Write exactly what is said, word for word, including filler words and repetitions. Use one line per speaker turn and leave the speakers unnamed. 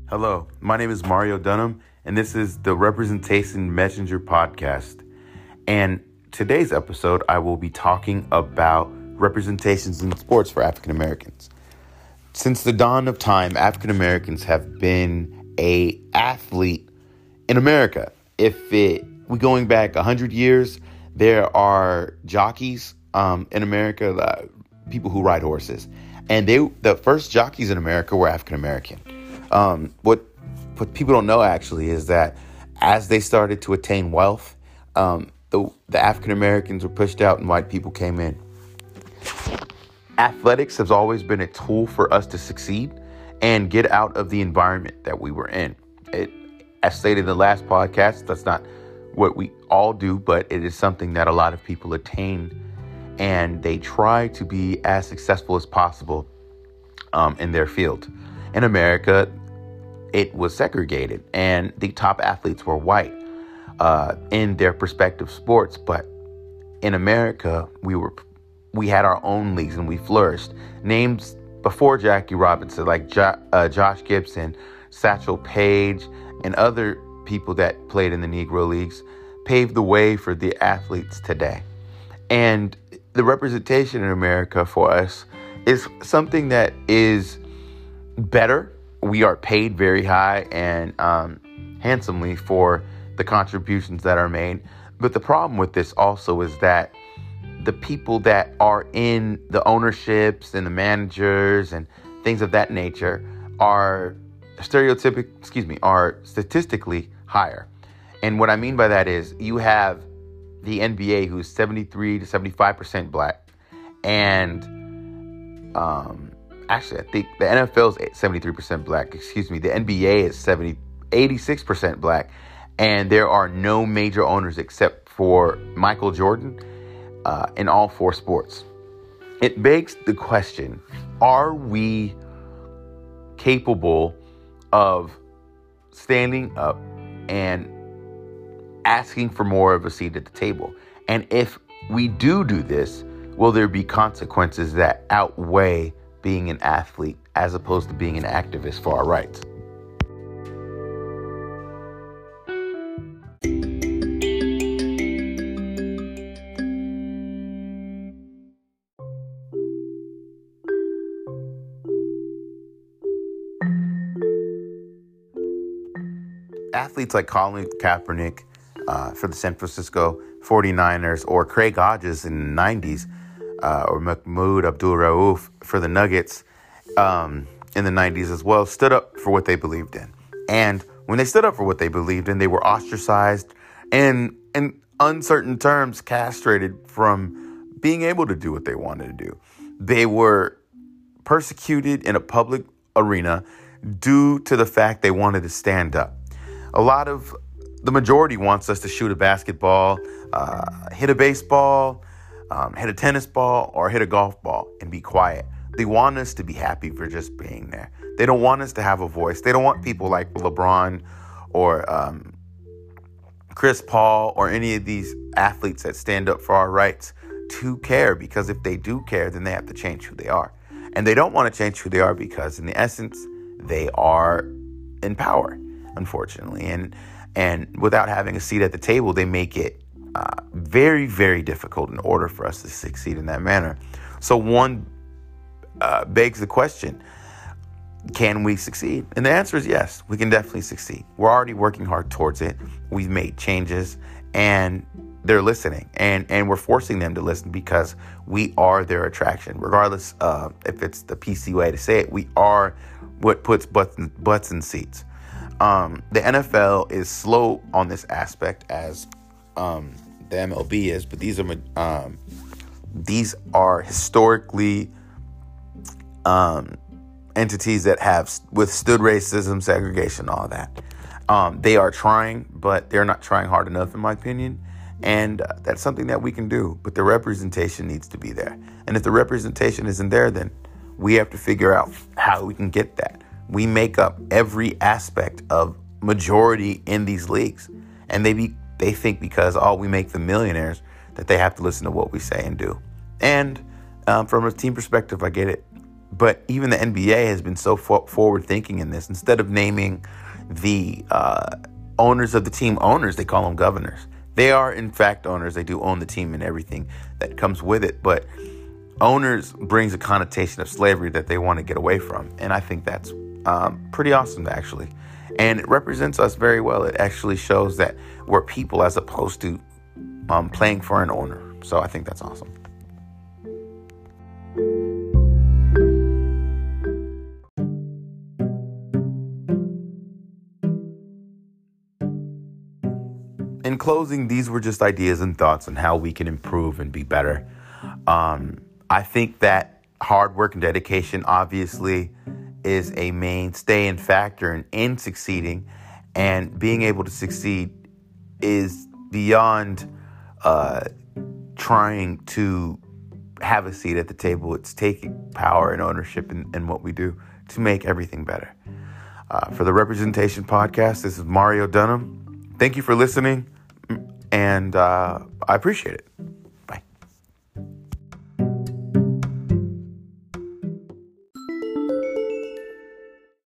Hello, my name is Mario Dunham, and this is the Representation Messenger podcast. And today's episode, I will be talking about representations in sports for African Americans. Since the dawn of time, African Americans have been a athlete in America. If it we going back one hundred years, there are jockeys um, in America, uh, people who ride horses, and they the first jockeys in America were African American. Um, what what people don't know actually is that as they started to attain wealth, um, the the African Americans were pushed out and white people came in. Athletics has always been a tool for us to succeed and get out of the environment that we were in. It, as stated in the last podcast, that's not what we all do, but it is something that a lot of people attain, and they try to be as successful as possible um, in their field. In America, it was segregated, and the top athletes were white uh, in their respective sports. But in America, we were we had our own leagues, and we flourished. Names before Jackie Robinson, like jo- uh, Josh Gibson, Satchel Paige, and other people that played in the Negro Leagues, paved the way for the athletes today. And the representation in America for us is something that is better. We are paid very high and um, handsomely for the contributions that are made. But the problem with this also is that the people that are in the ownerships and the managers and things of that nature are stereotypic, excuse me, are statistically higher. And what I mean by that is you have the N B A, who's seventy-three to seventy-five percent black, and um, actually, I think the N F L is seventy-three percent black. Excuse me. The N B A is seventy, eighty-six percent black. And there are no major owners except for Michael Jordan uh, in all four sports. It begs the question, are we capable of standing up and asking for more of a seat at the table? And if we do do this, will there be consequences that outweigh being an athlete as opposed to being an activist for our rights? Athletes like Colin Kaepernick uh, for the San Francisco forty-niners, or Craig Hodges in the nineties, Uh, or Mahmoud Abdul-Rauf for the Nuggets um, in the nineties as well, stood up for what they believed in. And when they stood up for what they believed in, they were ostracized and, in uncertain terms, castrated from being able to do what they wanted to do. They were persecuted in a public arena due to the fact they wanted to stand up. A lot of the majority wants us to shoot a basketball, uh, hit a baseball, Um, hit a tennis ball or hit a golf ball and be quiet. They want us to be happy for just being there. They don't want us to have a voice. They don't want people like LeBron or um, Chris Paul or any of these athletes that stand up for our rights to care, because if they do care, then they have to change who they are. And they don't want to change who they are because in the essence, they are in power, unfortunately. And, and without having a seat at the table, they make it Uh, very, very difficult in order for us to succeed in that manner. So one uh, begs the question, can we succeed? And the answer is yes, we can definitely succeed. We're already working hard towards it. We've made changes and they're listening, and, and we're forcing them to listen because we are their attraction. Regardless uh, if it's the P C way to say it, we are what puts butts in, butts in seats. Um, the N F L is slow on this aspect as Um, the M L B is, but these are um, these are historically um, entities that have withstood racism, segregation, all that. Um, they are trying, but they're not trying hard enough, in my opinion. And uh, that's something that we can do, but the representation needs to be there. And if the representation isn't there, then we have to figure out how we can get that. We make up every aspect of majority in these leagues, and they be They think because, oh, we make them millionaires, that they have to listen to what we say and do. And um, from a team perspective, I get it. But even the N B A has been so fo- forward thinking in this. Instead of naming the uh, owners of the team owners, they call them governors. They are, in fact, owners. They do own the team and everything that comes with it. But owners brings a connotation of slavery that they want to get away from. And I think that's um, pretty awesome, actually. And it represents us very well. It actually shows that we're people as opposed to um, playing for an owner. So I think that's awesome. In closing, these were just ideas and thoughts on how we can improve and be better. Um, I think that hard work and dedication obviously is a mainstay and factor in, in succeeding, and being able to succeed is beyond uh, trying to have a seat at the table. It's taking power and ownership in, in what we do to make everything better. Uh, for the Representation Podcast, this is Mario Dunham. Thank you for listening, and uh, I appreciate it.